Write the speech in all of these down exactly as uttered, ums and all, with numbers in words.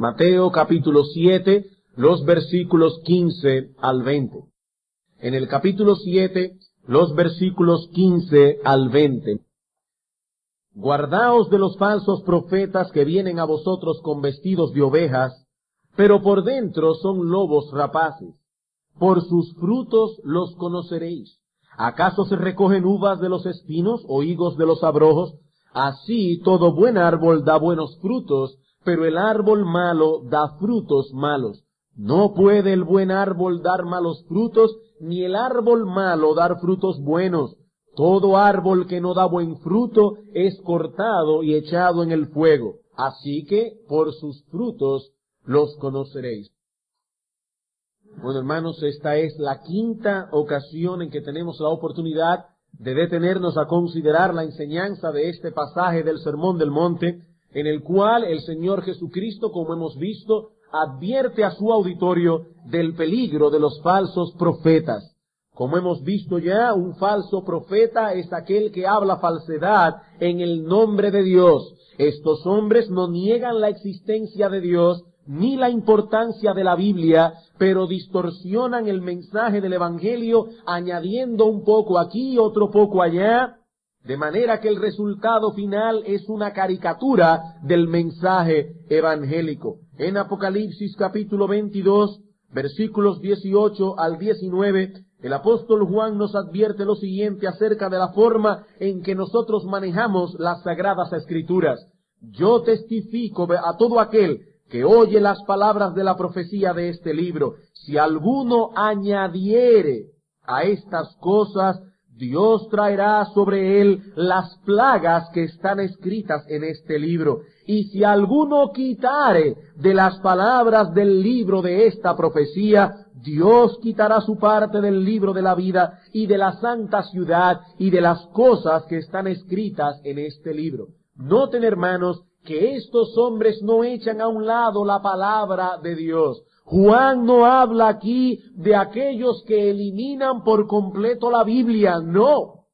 Mateo capítulo siete, los versículos quince al veinte. En el capítulo siete, los versículos quince al veinte. Guardaos de los falsos profetas que vienen a vosotros con vestidos de ovejas, pero por dentro son lobos rapaces. Por sus frutos los conoceréis. ¿Acaso se recogen uvas de los espinos o higos de los abrojos? Así todo buen árbol da buenos frutos, pero el árbol malo da frutos malos. No puede el buen árbol dar malos frutos, ni el árbol malo dar frutos buenos. Todo árbol que no da buen fruto es cortado y echado en el fuego. Así que por sus frutos los conoceréis. Bueno, hermanos, esta es la quinta ocasión en que tenemos la oportunidad de detenernos a considerar la enseñanza de este pasaje del Sermón del Monte, en el cual el Señor Jesucristo, como hemos visto, advierte a su auditorio del peligro de los falsos profetas. Como hemos visto ya, un falso profeta es aquel que habla falsedad en el nombre de Dios. Estos hombres no niegan la existencia de Dios ni la importancia de la Biblia, pero distorsionan el mensaje del Evangelio añadiendo un poco aquí y otro poco allá, de manera que el resultado final es una caricatura del mensaje evangélico. En Apocalipsis capítulo veintidós, versículos dieciocho al diecinueve, el apóstol Juan nos advierte lo siguiente acerca de la forma en que nosotros manejamos las Sagradas Escrituras. Yo testifico a todo aquel que oye las palabras de la profecía de este libro. Si alguno añadiere a estas cosas, Dios traerá sobre él las plagas que están escritas en este libro. Y si alguno quitare de las palabras del libro de esta profecía, Dios quitará su parte del libro de la vida y de la santa ciudad y de las cosas que están escritas en este libro. Noten, hermanos, que estos hombres no echan a un lado la palabra de Dios. Juan no habla aquí de aquellos que eliminan por completo la Biblia, no.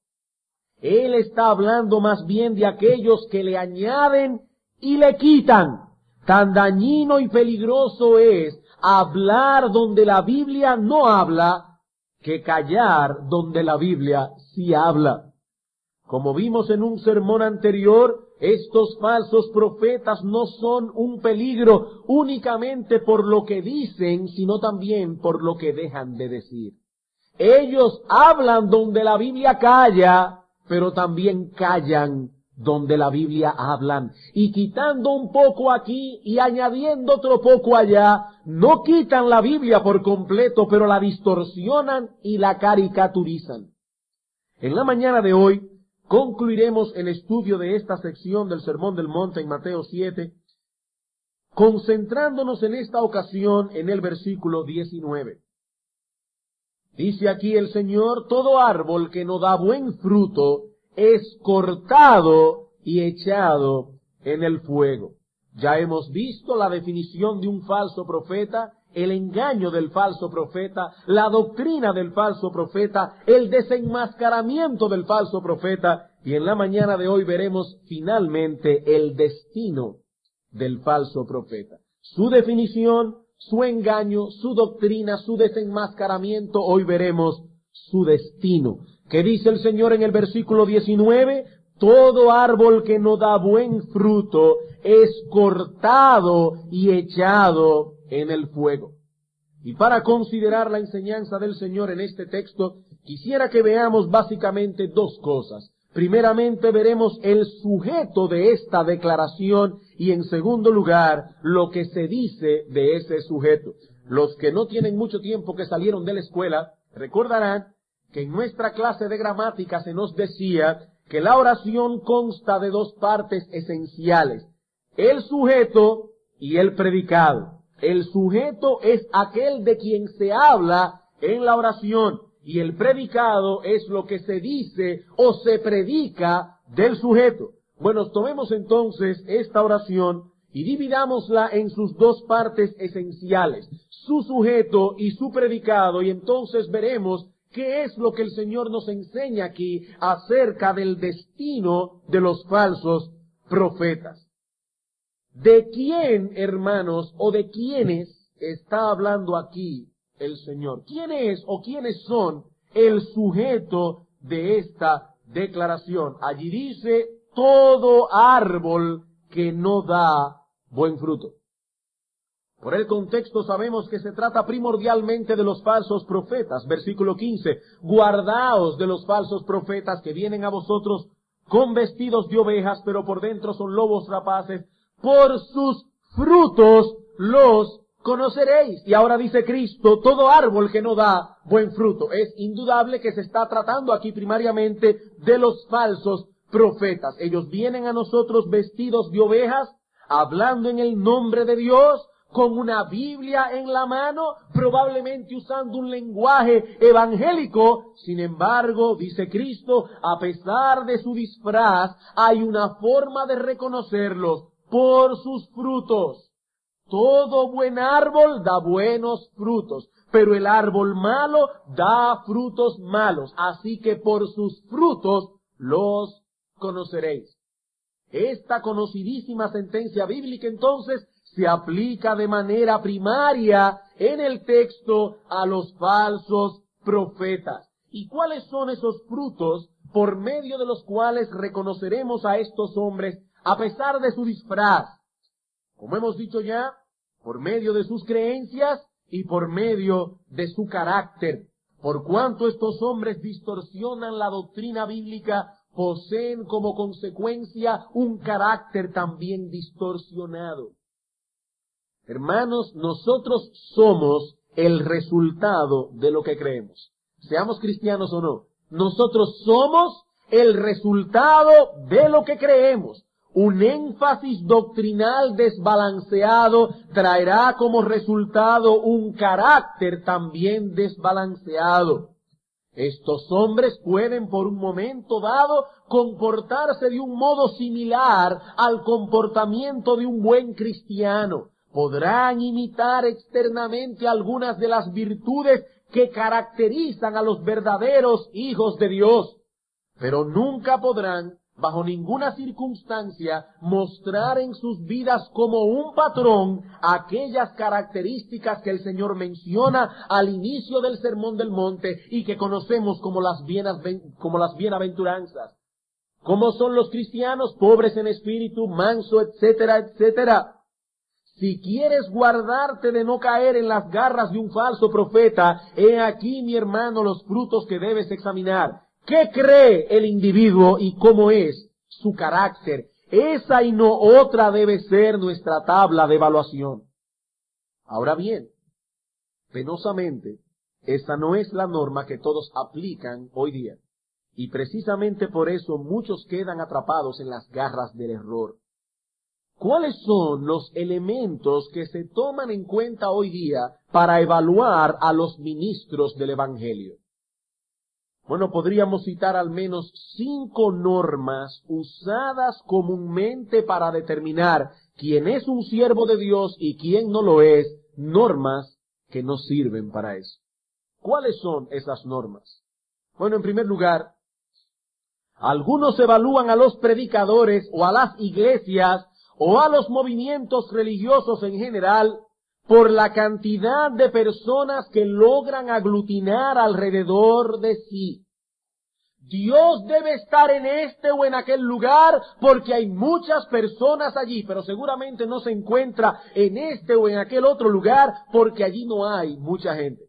Él está hablando más bien de aquellos que le añaden y le quitan. Tan dañino y peligroso es hablar donde la Biblia no habla que callar donde la Biblia sí habla. Como vimos en un sermón anterior, estos falsos profetas no son un peligro únicamente por lo que dicen, sino también por lo que dejan de decir. Ellos hablan donde la Biblia calla, pero también callan donde la Biblia hablan. Y quitando un poco aquí y añadiendo otro poco allá, no quitan la Biblia por completo, pero la distorsionan y la caricaturizan. En la mañana de hoy, concluiremos el estudio de esta sección del Sermón del Monte en Mateo siete, concentrándonos en esta ocasión en el versículo diecinueve. Dice aquí el Señor: todo árbol que no da buen fruto es cortado y echado en el fuego. Ya hemos visto la definición de un falso profeta, el engaño del falso profeta, la doctrina del falso profeta, el desenmascaramiento del falso profeta, y en la mañana de hoy veremos finalmente el destino del falso profeta. Su definición, su engaño, su doctrina, su desenmascaramiento, hoy veremos su destino. ¿Qué dice el Señor en el versículo diecinueve? Todo árbol que no da buen fruto es cortado y echado en el fuego. Y para considerar la enseñanza del Señor en este texto, quisiera que veamos básicamente dos cosas. Primeramente veremos el sujeto de esta declaración y en segundo lugar lo que se dice de ese sujeto. Los que no tienen mucho tiempo que salieron de la escuela recordarán que en nuestra clase de gramática se nos decía que la oración consta de dos partes esenciales: el sujeto y el predicado. El sujeto es aquel de quien se habla en la oración y el predicado es lo que se dice o se predica del sujeto. Bueno, tomemos entonces esta oración y dividámosla en sus dos partes esenciales, su sujeto y su predicado, y entonces veremos qué es lo que el Señor nos enseña aquí acerca del destino de los falsos profetas. ¿De quién, hermanos, o de quiénes está hablando aquí el Señor? ¿Quién es o quiénes son el sujeto de esta declaración? Allí dice, todo árbol que no da buen fruto. Por el contexto sabemos que se trata primordialmente de los falsos profetas. Versículo quince, guardaos de los falsos profetas que vienen a vosotros con vestidos de ovejas, pero por dentro son lobos rapaces. Por sus frutos los conoceréis. Y ahora dice Cristo, todo árbol que no da buen fruto. Es indudable que se está tratando aquí primariamente de los falsos profetas. Ellos vienen a nosotros vestidos de ovejas, hablando en el nombre de Dios, con una Biblia en la mano, probablemente usando un lenguaje evangélico. Sin embargo, dice Cristo, a pesar de su disfraz, hay una forma de reconocerlos por sus frutos. Todo buen árbol da buenos frutos, pero el árbol malo da frutos malos. Así que por sus frutos los conoceréis. Esta conocidísima sentencia bíblica entonces se aplica de manera primaria en el texto a los falsos profetas. ¿Y cuáles son esos frutos por medio de los cuales reconoceremos a estos hombres a pesar de su disfraz? Como hemos dicho ya, por medio de sus creencias y por medio de su carácter. Por cuanto estos hombres distorsionan la doctrina bíblica, poseen como consecuencia un carácter también distorsionado. Hermanos, nosotros somos el resultado de lo que creemos. Seamos cristianos o no. Nosotros somos el resultado de lo que creemos. Un énfasis doctrinal desbalanceado traerá como resultado un carácter también desbalanceado. Estos hombres pueden por un momento dado comportarse de un modo similar al comportamiento de un buen cristiano. Podrán imitar externamente algunas de las virtudes que caracterizan a los verdaderos hijos de Dios, pero nunca podrán, bajo ninguna circunstancia, mostrar en sus vidas como un patrón aquellas características que el Señor menciona al inicio del Sermón del Monte y que conocemos como las, bienaven- como las bienaventuranzas. ¿Cómo son los cristianos? Pobres en espíritu, manso, etcétera, etcétera. Si quieres guardarte de no caer en las garras de un falso profeta, he aquí, mi hermano, los frutos que debes examinar. ¿Qué cree el individuo y cómo es su carácter? Esa y no otra debe ser nuestra tabla de evaluación. Ahora bien, penosamente, esa no es la norma que todos aplican hoy día. Y precisamente por eso muchos quedan atrapados en las garras del error. ¿Cuáles son los elementos que se toman en cuenta hoy día para evaluar a los ministros del Evangelio? Bueno, podríamos citar al menos cinco normas usadas comúnmente para determinar quién es un siervo de Dios y quién no lo es, normas que no sirven para eso. ¿Cuáles son esas normas? Bueno, en primer lugar, algunos evalúan a los predicadores o a las iglesias o a los movimientos religiosos en general por la cantidad de personas que logran aglutinar alrededor de sí. Dios debe estar en este o en aquel lugar porque hay muchas personas allí, pero seguramente no se encuentra en este o en aquel otro lugar porque allí no hay mucha gente.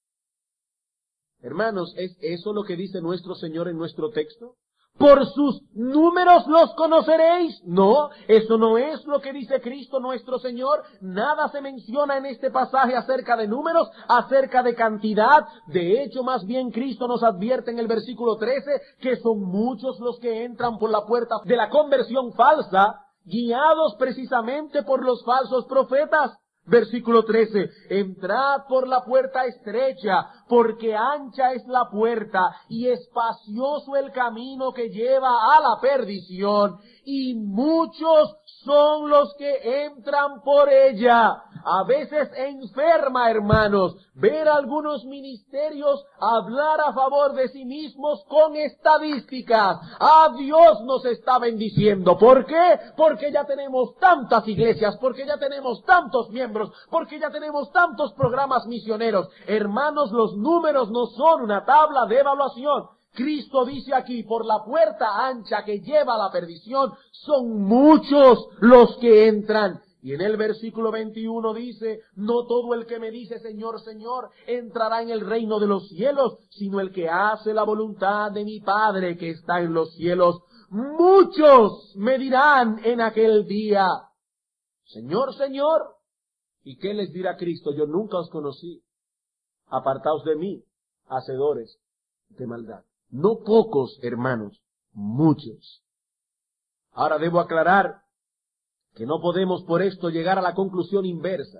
Hermanos, ¿es eso lo que dice nuestro Señor en nuestro texto? ¿Por sus números los conoceréis? No, eso no es lo que dice Cristo nuestro Señor. Nada se menciona en este pasaje acerca de números, acerca de cantidad. De hecho, más bien Cristo nos advierte en el versículo trece que son muchos los que entran por la puerta de la conversión falsa, guiados precisamente por los falsos profetas. Versículo trece, entrad por la puerta estrecha, porque ancha es la puerta y espacioso el camino que lleva a la perdición, y muchos son los que entran por ella. A veces enferma, hermanos, ver a algunos ministerios hablar a favor de sí mismos con estadísticas. ¡Ah, Dios nos está bendiciendo! ¿Por qué? Porque ya tenemos tantas iglesias, porque ya tenemos tantos miembros, porque ya tenemos tantos programas misioneros. Hermanos, los números no son una tabla de evaluación. Cristo dice aquí, por la puerta ancha que lleva a la perdición, son muchos los que entran. Y en el versículo veintiuno dice, no todo el que me dice Señor, Señor, entrará en el reino de los cielos, sino el que hace la voluntad de mi Padre que está en los cielos. Muchos me dirán en aquel día, Señor, Señor. ¿Y qué les dirá Cristo? Yo nunca os conocí. Apartaos de mí, hacedores de maldad. No pocos, hermanos, muchos. Ahora debo aclarar que no podemos por esto llegar a la conclusión inversa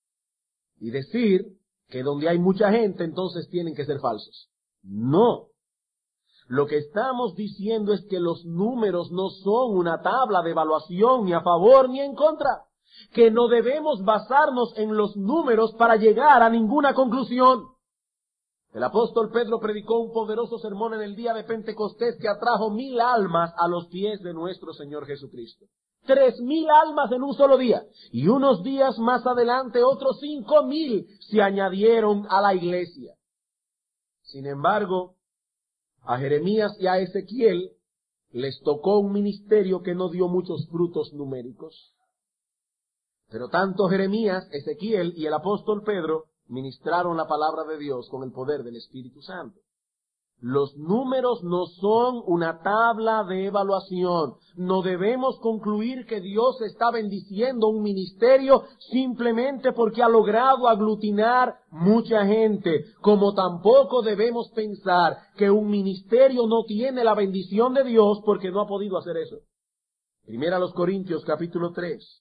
y decir que donde hay mucha gente entonces tienen que ser falsos. No. Lo que estamos diciendo es que los números no son una tabla de evaluación ni a favor ni en contra, que no debemos basarnos en los números para llegar a ninguna conclusión. El apóstol Pedro predicó un poderoso sermón en el día de Pentecostés que atrajo mil almas a los pies de nuestro Señor Jesucristo. Tres mil almas en un solo día. Y unos días más adelante otros cinco mil se añadieron a la iglesia. Sin embargo, a Jeremías y a Ezequiel les tocó un ministerio que no dio muchos frutos numéricos. Pero tanto Jeremías, Ezequiel y el apóstol Pedro ministraron la palabra de Dios con el poder del Espíritu Santo. Los números no son una tabla de evaluación. No debemos concluir que Dios está bendiciendo un ministerio simplemente porque ha logrado aglutinar mucha gente, como tampoco debemos pensar que un ministerio no tiene la bendición de Dios porque no ha podido hacer eso. Primera a los Corintios capítulo tres.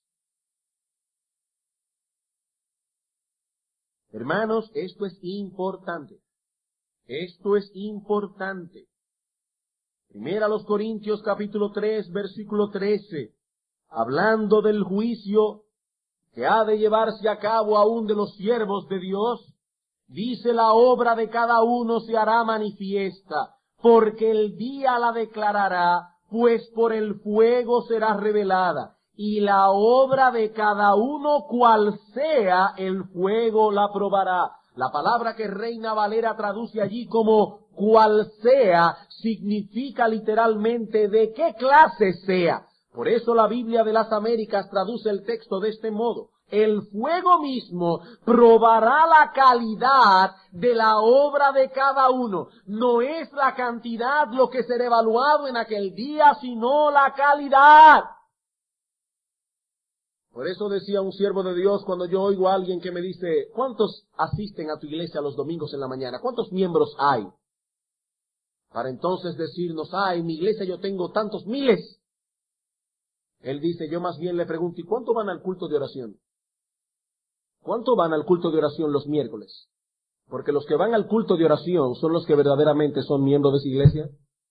Hermanos, esto es importante. Esto es importante. Primera a los Corintios capítulo tres, versículo trece. Hablando del juicio que ha de llevarse a cabo aún de los siervos de Dios, dice la obra de cada uno se hará manifiesta, porque el día la declarará, pues por el fuego será revelada. Y la obra de cada uno, cual sea, el fuego la probará. La palabra que Reina Valera traduce allí como cual sea, significa literalmente de qué clase sea. Por eso la Biblia de las Américas traduce el texto de este modo. El fuego mismo probará la calidad de la obra de cada uno. No es la cantidad lo que será evaluado en aquel día, sino la calidad. Por eso decía un siervo de Dios cuando yo oigo a alguien que me dice, ¿cuántos asisten a tu iglesia los domingos en la mañana? ¿Cuántos miembros hay? Para entonces decirnos, ah, en mi iglesia yo tengo tantos miles. Él dice, yo más bien le pregunto, ¿y cuánto van al culto de oración? ¿Cuánto van al culto de oración los miércoles? Porque los que van al culto de oración son los que verdaderamente son miembros de esa iglesia.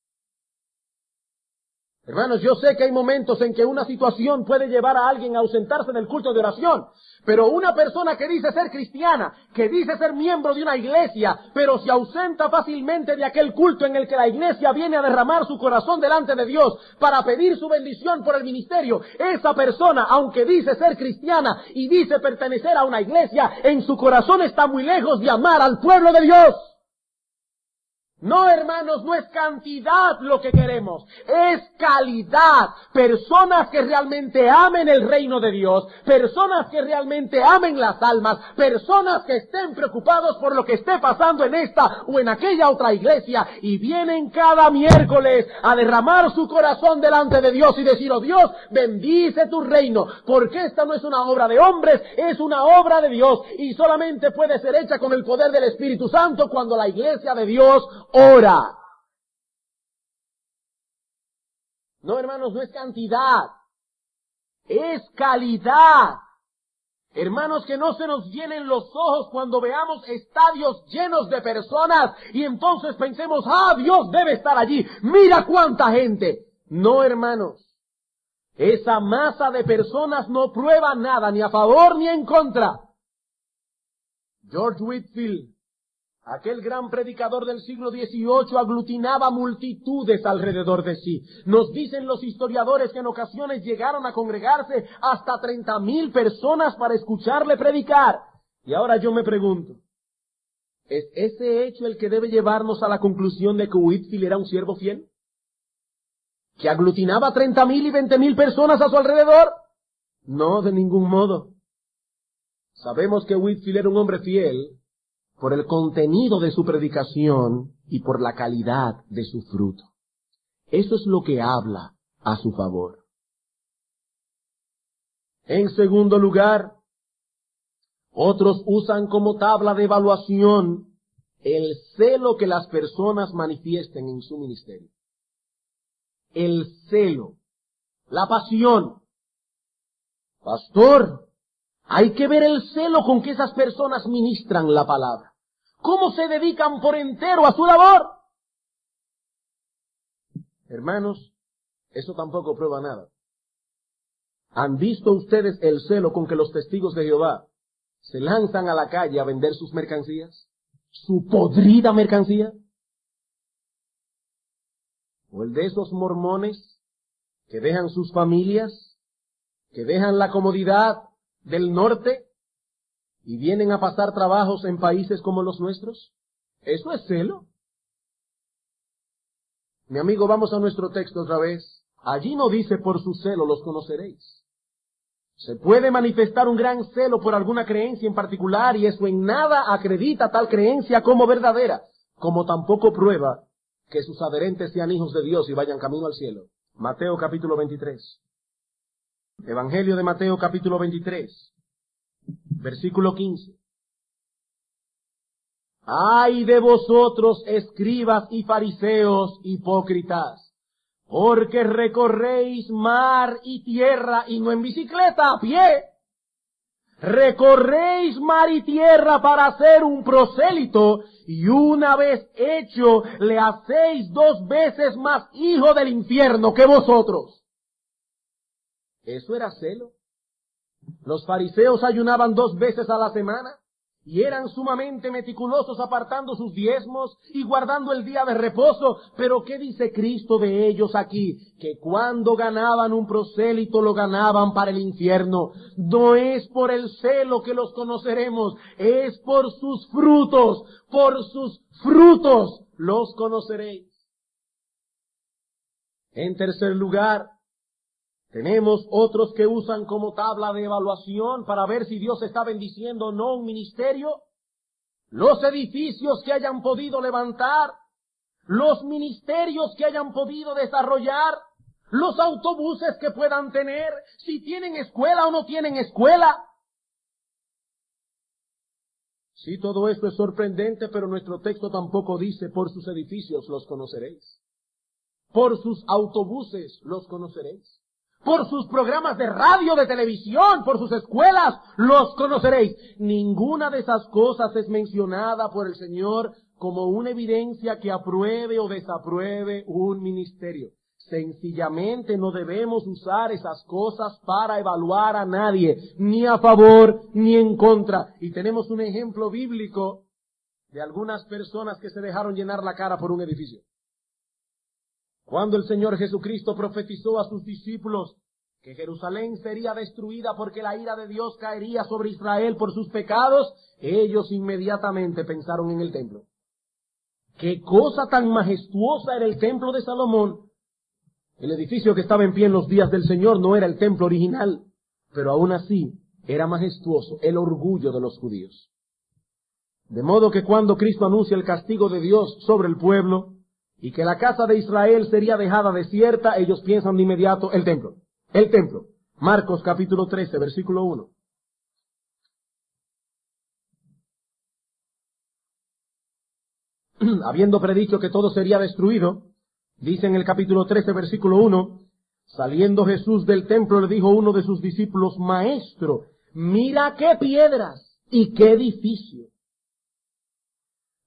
Hermanos, yo sé que hay momentos en que una situación puede llevar a alguien a ausentarse del culto de oración, pero una persona que dice ser cristiana, que dice ser miembro de una iglesia, pero se ausenta fácilmente de aquel culto en el que la iglesia viene a derramar su corazón delante de Dios para pedir su bendición por el ministerio, esa persona, aunque dice ser cristiana y dice pertenecer a una iglesia, en su corazón está muy lejos de amar al pueblo de Dios. No, hermanos, no es cantidad lo que queremos, es calidad. Personas que realmente amen el reino de Dios, personas que realmente amen las almas, personas que estén preocupados por lo que esté pasando en esta o en aquella otra iglesia y vienen cada miércoles a derramar su corazón delante de Dios y decir, oh Dios, bendice tu reino, porque esta no es una obra de hombres, es una obra de Dios y solamente puede ser hecha con el poder del Espíritu Santo cuando la iglesia de Dios ora. No, hermanos, no es cantidad, es calidad. Hermanos, que no se nos llenen los ojos cuando veamos estadios llenos de personas y entonces pensemos, ah, Dios debe estar allí, mira cuánta gente. No, hermanos, Esa masa de personas no prueba nada, ni a favor ni en contra. George Whitefield, aquel gran predicador del siglo dieciocho, aglutinaba multitudes alrededor de sí. Nos dicen los historiadores que en ocasiones llegaron a congregarse hasta treinta mil personas para escucharle predicar. Y ahora yo me pregunto, ¿es ese hecho el que debe llevarnos a la conclusión de que Whitefield era un siervo fiel? ¿Que aglutinaba treinta mil y veinte mil personas a su alrededor? No, de ningún modo. Sabemos que Whitefield era un hombre fiel por el contenido de su predicación y por la calidad de su fruto. Eso es lo que habla a su favor. En segundo lugar, otros usan como tabla de evaluación el celo que las personas manifiesten en su ministerio. El celo, la pasión. Pastor, hay que ver el celo con que esas personas ministran la palabra. ¿Cómo se dedican por entero a su labor? Hermanos, eso tampoco prueba nada. ¿Han visto ustedes el celo con que los testigos de Jehová se lanzan a la calle a vender sus mercancías? ¿Su podrida mercancía? ¿O el de esos mormones que dejan sus familias, que dejan la comodidad del norte y vienen a pasar trabajos en países como los nuestros? ¿Eso es celo? Mi amigo, vamos a nuestro texto otra vez. Allí no dice por su celo los conoceréis. Se puede manifestar un gran celo por alguna creencia en particular y eso en nada acredita tal creencia como verdadera, como tampoco prueba que sus adherentes sean hijos de Dios y vayan camino al cielo. Mateo capítulo veintitrés. Evangelio de Mateo capítulo veintitrés, versículo quince. ¡Ay de vosotros, escribas y fariseos hipócritas! Porque recorréis mar y tierra y no en bicicleta, a pie. Recorréis mar y tierra para hacer un prosélito y una vez hecho le hacéis dos veces más hijo del infierno que vosotros. ¿Eso era celo? Los fariseos ayunaban dos veces a la semana y eran sumamente meticulosos apartando sus diezmos y guardando el día de reposo. Pero ¿qué dice Cristo de ellos aquí? Que cuando ganaban un prosélito lo ganaban para el infierno. No es por el celo que los conoceremos, es por sus frutos, por sus frutos los conoceréis. En tercer lugar, tenemos otros que usan como tabla de evaluación para ver si Dios está bendiciendo o no un ministerio, los edificios que hayan podido levantar, los ministerios que hayan podido desarrollar, los autobuses que puedan tener, si tienen escuela o no tienen escuela. Sí, todo esto es sorprendente, pero nuestro texto tampoco dice por sus edificios los conoceréis, por sus autobuses los conoceréis. Por sus programas de radio, de televisión, por sus escuelas, los conoceréis. Ninguna de esas cosas es mencionada por el Señor como una evidencia que apruebe o desapruebe un ministerio. Sencillamente no debemos usar esas cosas para evaluar a nadie, ni a favor ni en contra. Y tenemos un ejemplo bíblico de algunas personas que se dejaron llenar la cara por un edificio. Cuando el Señor Jesucristo profetizó a sus discípulos que Jerusalén sería destruida porque la ira de Dios caería sobre Israel por sus pecados, ellos inmediatamente pensaron en el templo. ¡Qué cosa tan majestuosa era el templo de Salomón! El edificio que estaba en pie en los días del Señor no era el templo original, pero aún así era majestuoso, el orgullo de los judíos. De modo que cuando Cristo anuncia el castigo de Dios sobre el pueblo, y que la casa de Israel sería dejada desierta, ellos piensan de inmediato el templo. El templo. Marcos capítulo trece, versículo uno. Habiendo predicho que todo sería destruido, dice en el capítulo trece, versículo uno, saliendo Jesús del templo le dijo a uno de sus discípulos, Maestro, mira qué piedras y qué edificio.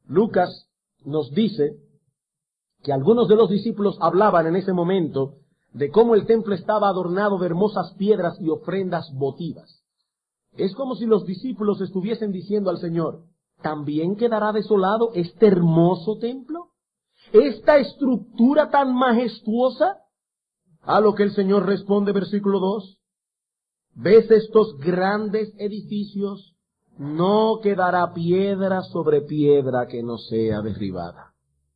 Lucas nos dice que algunos de los discípulos hablaban en ese momento de cómo el templo estaba adornado de hermosas piedras y ofrendas votivas. Es como si los discípulos estuviesen diciendo al Señor, ¿también quedará desolado este hermoso templo? ¿Esta estructura tan majestuosa? A lo que el Señor responde, versículo dos, ¿ves estos grandes edificios? No quedará piedra sobre piedra que no sea derribada.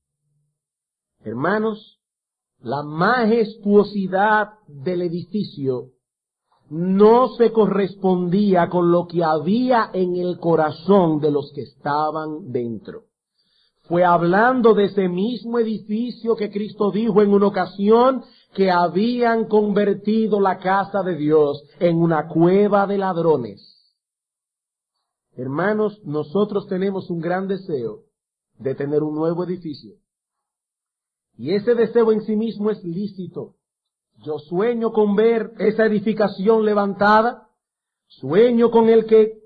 Hermanos, la majestuosidad del edificio no se correspondía con lo que había en el corazón de los que estaban dentro. Fue hablando de ese mismo edificio que Cristo dijo en una ocasión que habían convertido la casa de Dios en una cueva de ladrones. Hermanos, nosotros tenemos un gran deseo de tener un nuevo edificio. Y ese deseo en sí mismo es lícito. Yo sueño con ver esa edificación levantada. Sueño con el que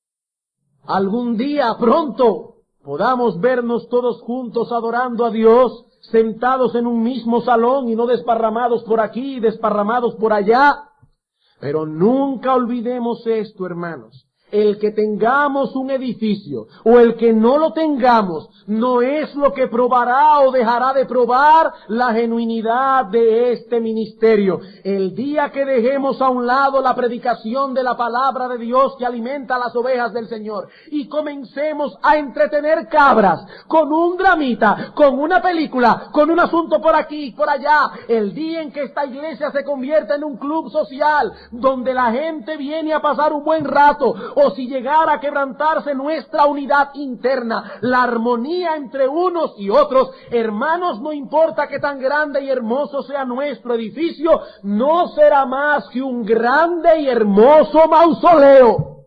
algún día pronto podamos vernos todos juntos adorando a Dios, sentados en un mismo salón y no desparramados por aquí y desparramados por allá. Pero nunca olvidemos esto, hermanos. El que tengamos un edificio o el que no lo tengamos no es lo que probará o dejará de probar la genuinidad de este ministerio. El día que dejemos a un lado la predicación de la palabra de Dios que alimenta a las ovejas del Señor y comencemos a entretener cabras con un dramita, con una película, con un asunto por aquí, por allá, el día en que esta iglesia se convierta en un club social donde la gente viene a pasar un buen rato, o si llegara a quebrantarse nuestra unidad interna, la armonía entre unos y otros, hermanos, no importa que tan grande y hermoso sea nuestro edificio, no será más que un grande y hermoso mausoleo.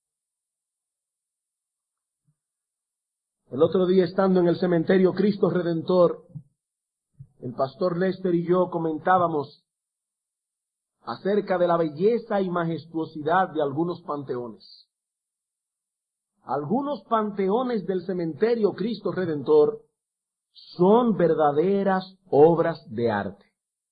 El otro día, estando en el cementerio Cristo Redentor, el pastor Lester y yo comentábamos acerca de la belleza y majestuosidad de algunos panteones. Algunos panteones del cementerio Cristo Redentor son verdaderas obras de arte.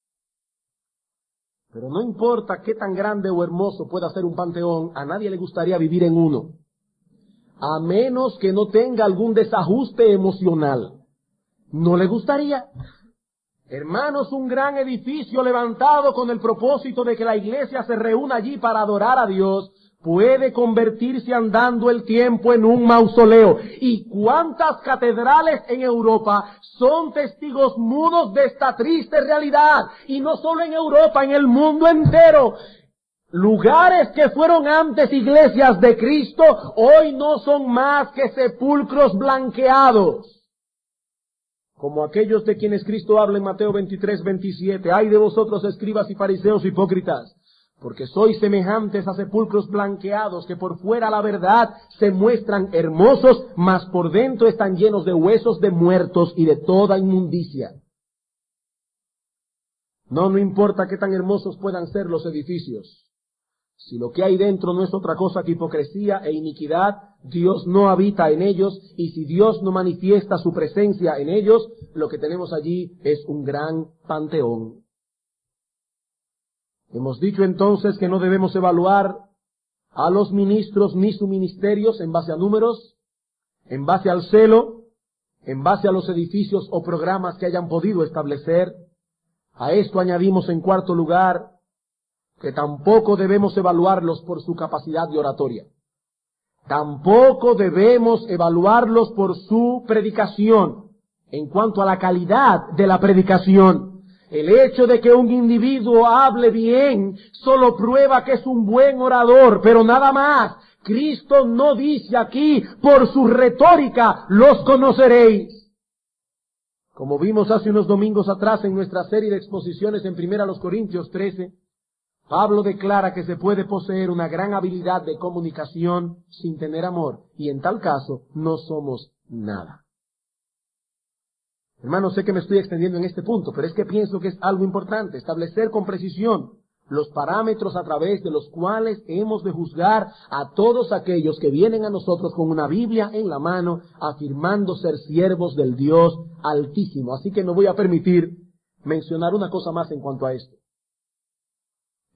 Pero no importa qué tan grande o hermoso pueda ser un panteón, a nadie le gustaría vivir en uno, a menos que no tenga algún desajuste emocional. ¿No le gustaría? Hermanos, un gran edificio levantado con el propósito de que la iglesia se reúna allí para adorar a Dios, puede convertirse andando el tiempo en un mausoleo. ¿Y cuántas catedrales en Europa son testigos mudos de esta triste realidad? Y no solo en Europa, en el mundo entero. Lugares que fueron antes iglesias de Cristo, hoy no son más que sepulcros blanqueados. Como aquellos de quienes Cristo habla en Mateo veintitrés, veintisiete. ¡Ay de vosotros, escribas y fariseos hipócritas! Porque sois semejantes a sepulcros blanqueados, que por fuera la verdad se muestran hermosos, mas por dentro están llenos de huesos de muertos y de toda inmundicia. No, no importa qué tan hermosos puedan ser los edificios. Si lo que hay dentro no es otra cosa que hipocresía e iniquidad, Dios no habita en ellos, y si Dios no manifiesta su presencia en ellos, lo que tenemos allí es un gran panteón. Hemos dicho entonces que no debemos evaluar a los ministros ni sus ministerios en base a números, en base al celo, en base a los edificios o programas que hayan podido establecer. A esto añadimos en cuarto lugar que tampoco debemos evaluarlos por su capacidad de oratoria. Tampoco debemos evaluarlos por su predicación, en cuanto a la calidad de la predicación. El hecho de que un individuo hable bien solo prueba que es un buen orador, pero nada más. Cristo no dice aquí, por su retórica los conoceréis. Como vimos hace unos domingos atrás en nuestra serie de exposiciones en Primera los Corintios trece, Pablo declara que se puede poseer una gran habilidad de comunicación sin tener amor, y en tal caso no somos nada. Hermanos, sé que me estoy extendiendo en este punto, pero es que pienso que es algo importante, establecer con precisión los parámetros a través de los cuales hemos de juzgar a todos aquellos que vienen a nosotros con una Biblia en la mano, afirmando ser siervos del Dios Altísimo. Así que me voy a permitir mencionar una cosa más en cuanto a esto.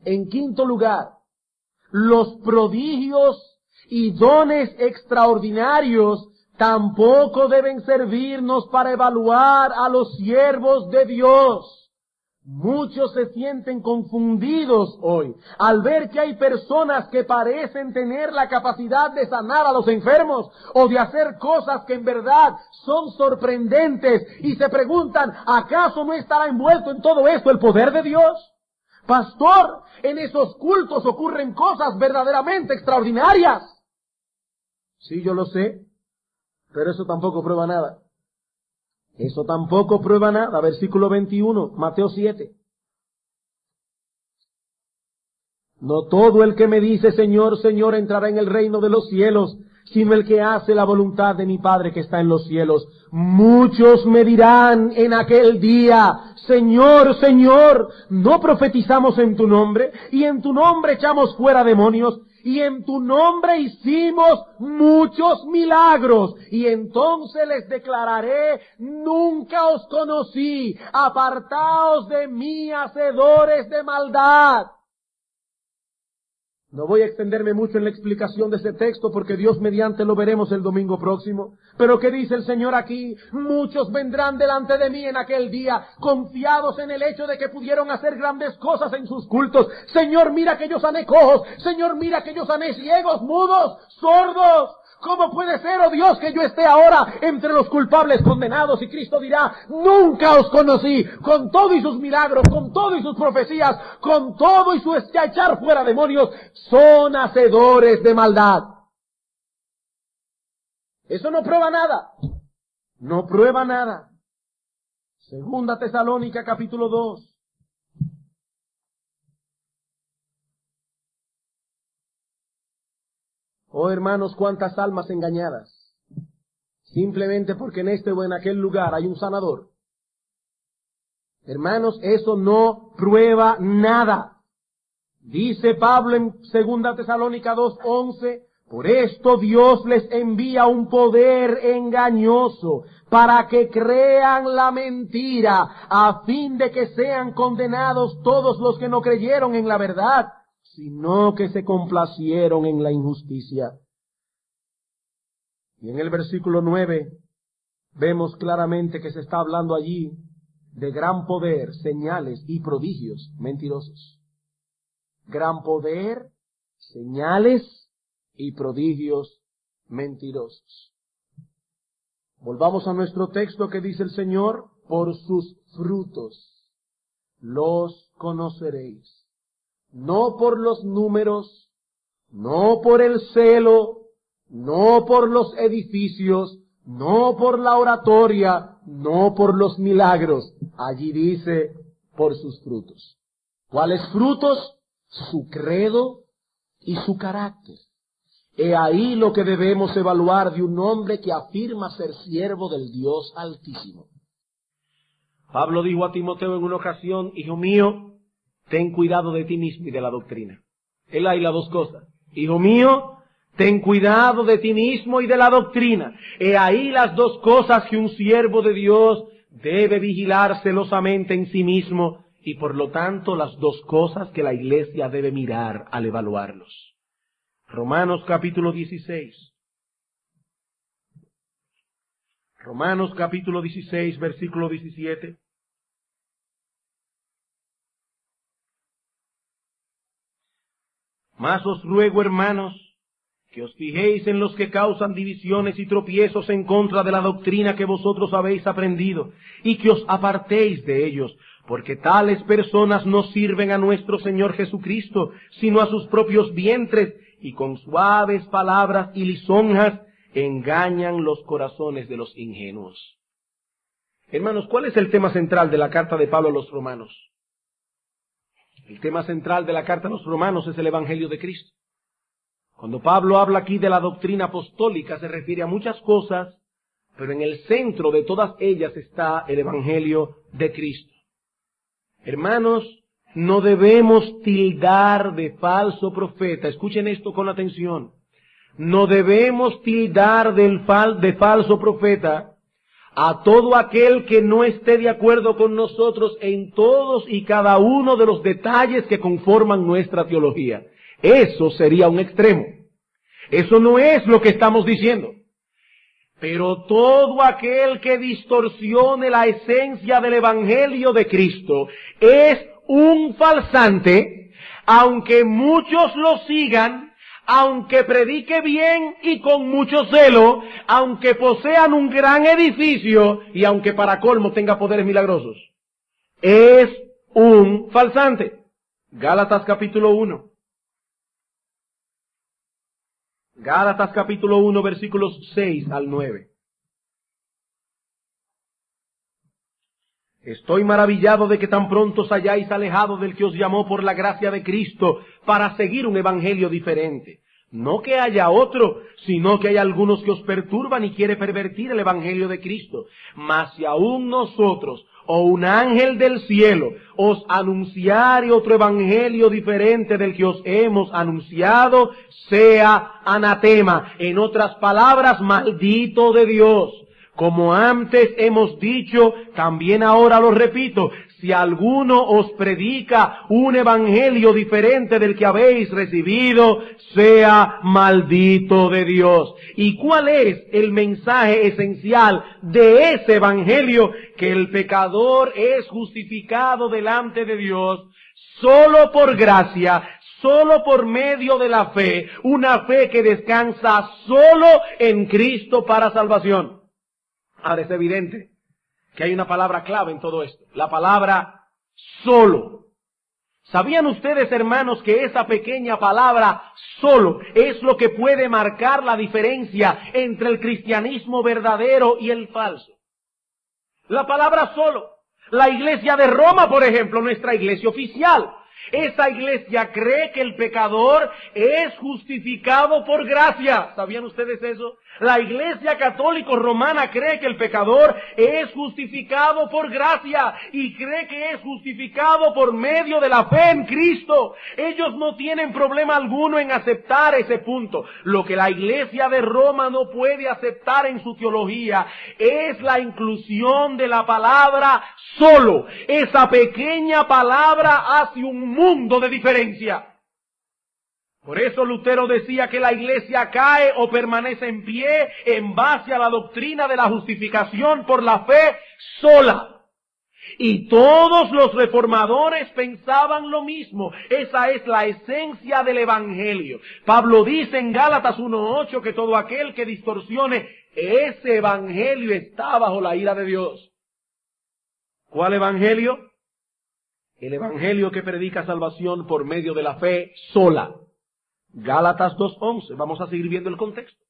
En quinto lugar, los prodigios y dones extraordinarios tampoco deben servirnos para evaluar a los siervos de Dios. Muchos se sienten confundidos hoy al ver que hay personas que parecen tener la capacidad de sanar a los enfermos o de hacer cosas que en verdad son sorprendentes y se preguntan, ¿acaso no estará envuelto en todo esto el poder de Dios? Pastor, en esos cultos ocurren cosas verdaderamente extraordinarias. Sí, yo lo sé, pero eso tampoco prueba nada. Eso tampoco prueba nada. Versículo veintiuno, Mateo siete. No todo el que me dice Señor, Señor entrará en el reino de los cielos, sino el que hace la voluntad de mi Padre que está en los cielos. Muchos me dirán en aquel día, Señor, Señor, ¿no profetizamos en tu nombre? Y en tu nombre echamos fuera demonios. Y en tu nombre hicimos muchos milagros. Y entonces les declararé, nunca os conocí, apartaos de mí, hacedores de maldad. No voy a extenderme mucho en la explicación de ese texto porque Dios mediante lo veremos el domingo próximo. Pero ¿qué dice el Señor aquí? Muchos vendrán delante de mí en aquel día, confiados en el hecho de que pudieron hacer grandes cosas en sus cultos. Señor, mira que yo sané cojos. Señor, mira que yo sané ciegos, mudos, sordos. ¿Cómo puede ser, oh Dios, que yo esté ahora entre los culpables condenados? Y Cristo dirá, nunca os conocí, con todo y sus milagros, con todo y sus profecías, con todo y su echar fuera demonios, son hacedores de maldad. Eso no prueba nada. No prueba nada. Segunda Tesalónica, capítulo dos. Oh hermanos, cuántas almas engañadas, simplemente porque en este o en aquel lugar hay un sanador. Hermanos, eso no prueba nada. Dice Pablo en Segunda Tesalónica dos once, por esto Dios les envía un poder engañoso para que crean la mentira, a fin de que sean condenados todos los que no creyeron en la verdad, sino que se complacieron en la injusticia. Y en el versículo nueve vemos claramente que se está hablando allí de gran poder, señales y prodigios mentirosos. Gran poder, señales y prodigios mentirosos. Volvamos a nuestro texto que dice el Señor, por sus frutos los conoceréis. No por los números, no por el celo, no por los edificios, no por la oratoria, no por los milagros. Allí dice, por sus frutos. ¿Cuáles frutos? Su credo y su carácter. He ahí lo que debemos evaluar de un hombre que afirma ser siervo del Dios Altísimo. Pablo dijo a Timoteo en una ocasión, hijo mío, ten cuidado de ti mismo y de la doctrina. Él hay las dos cosas. Hijo mío, ten cuidado de ti mismo y de la doctrina. He ahí las dos cosas que un siervo de Dios debe vigilar celosamente en sí mismo y por lo tanto las dos cosas que la iglesia debe mirar al evaluarlos. Romanos capítulo dieciséis. Romanos capítulo dieciséis, versículo diecisiete. Mas os ruego, hermanos, que os fijéis en los que causan divisiones y tropiezos en contra de la doctrina que vosotros habéis aprendido, y que os apartéis de ellos, porque tales personas no sirven a nuestro Señor Jesucristo, sino a sus propios vientres, y con suaves palabras y lisonjas engañan los corazones de los ingenuos. Hermanos, ¿cuál es el tema central de la carta de Pablo a los romanos? El tema central de la carta a los romanos es el Evangelio de Cristo. Cuando Pablo habla aquí de la doctrina apostólica, se refiere a muchas cosas, pero en el centro de todas ellas está el Evangelio de Cristo. Hermanos, no debemos tildar de falso profeta, escuchen esto con atención, no debemos tildar del fal, de falso profeta a todo aquel que no esté de acuerdo con nosotros en todos y cada uno de los detalles que conforman nuestra teología. Eso sería un extremo. Eso no es lo que estamos diciendo. Pero todo aquel que distorsione la esencia del Evangelio de Cristo es un falsante, aunque muchos lo sigan, aunque predique bien y con mucho celo, aunque posean un gran edificio y aunque para colmo tenga poderes milagrosos. Es un falsante. Gálatas capítulo uno. Gálatas capítulo uno, versículos seis al nueve. Estoy maravillado de que tan pronto os hayáis alejado del que os llamó por la gracia de Cristo para seguir un evangelio diferente. No que haya otro, sino que hay algunos que os perturban y quiere pervertir el evangelio de Cristo. Mas si aún nosotros, o un ángel del cielo, os anunciare otro evangelio diferente del que os hemos anunciado, sea anatema. En otras palabras, maldito de Dios. Como antes hemos dicho, también ahora lo repito, si alguno os predica un evangelio diferente del que habéis recibido, sea maldito de Dios. ¿Y cuál es el mensaje esencial de ese evangelio? Que el pecador es justificado delante de Dios solo por gracia, solo por medio de la fe, una fe que descansa solo en Cristo para salvación. Ahora es evidente que hay una palabra clave en todo esto, la palabra solo. ¿Sabían ustedes, hermanos, que esa pequeña palabra solo es lo que puede marcar la diferencia entre el cristianismo verdadero y el falso? La palabra solo. La iglesia de Roma, por ejemplo, nuestra iglesia oficial. Esa iglesia cree que el pecador es justificado por gracia. ¿Sabían ustedes eso? La iglesia católica romana cree que el pecador es justificado por gracia y cree que es justificado por medio de la fe en Cristo. Ellos no tienen problema alguno en aceptar ese punto. Lo que la iglesia de Roma no puede aceptar en su teología es la inclusión de la palabra solo. Esa pequeña palabra hace un mundo de diferencia. Por eso Lutero decía que la iglesia cae o permanece en pie en base a la doctrina de la justificación por la fe sola. Y todos los reformadores pensaban lo mismo. Esa es la esencia del evangelio. Pablo dice en Gálatas uno ocho que todo aquel que distorsione ese evangelio está bajo la ira de Dios. ¿Cuál evangelio? El evangelio que predica salvación por medio de la fe sola. Gálatas dos once. Vamos a seguir viendo el contexto.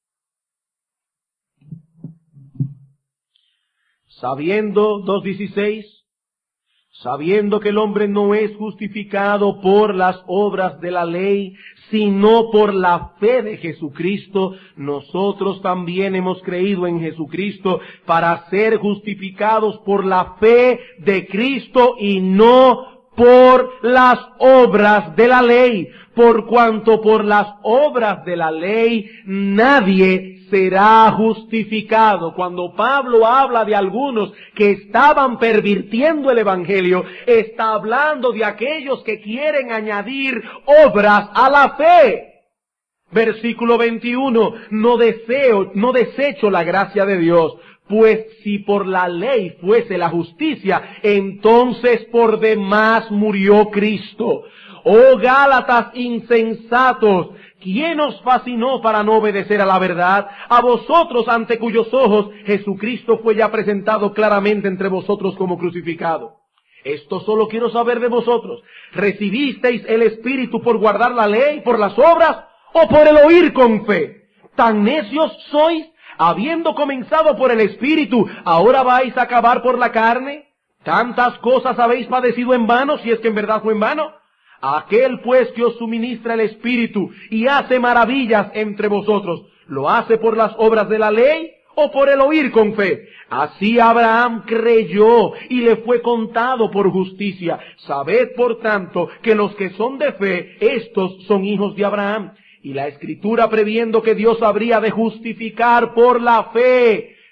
Sabiendo, dos dieciséis, sabiendo que el hombre no es justificado por las obras de la ley, sino por la fe de Jesucristo, nosotros también hemos creído en Jesucristo para ser justificados por la fe de Cristo y no por las obras de la ley, por cuanto por las obras de la ley nadie será justificado. Cuando Pablo habla de algunos que estaban pervirtiendo el evangelio, está hablando de aquellos que quieren añadir obras a la fe. Versículo veintiuno, no deseo, no desecho la gracia de Dios, pues si por la ley fuese la justicia, entonces por demás murió Cristo. Oh Gálatas insensatos, ¿quién os fascinó para no obedecer a la verdad? A vosotros ante cuyos ojos Jesucristo fue ya presentado claramente entre vosotros como crucificado. Esto solo quiero saber de vosotros. ¿Recibisteis el Espíritu por guardar la ley, por las obras, o por el oír con fe? ¿Tan necios sois? Habiendo comenzado por el Espíritu, ¿ahora vais a acabar por la carne? ¿Tantas cosas habéis padecido en vano, si es que en verdad fue en vano? Aquel pues que os suministra el Espíritu y hace maravillas entre vosotros, ¿lo hace por las obras de la ley o por el oír con fe? Así Abraham creyó y le fue contado por justicia. Sabed por tanto que los que son de fe, estos son hijos de Abraham. Y la Escritura, previendo que Dios habría de justificar por la fe,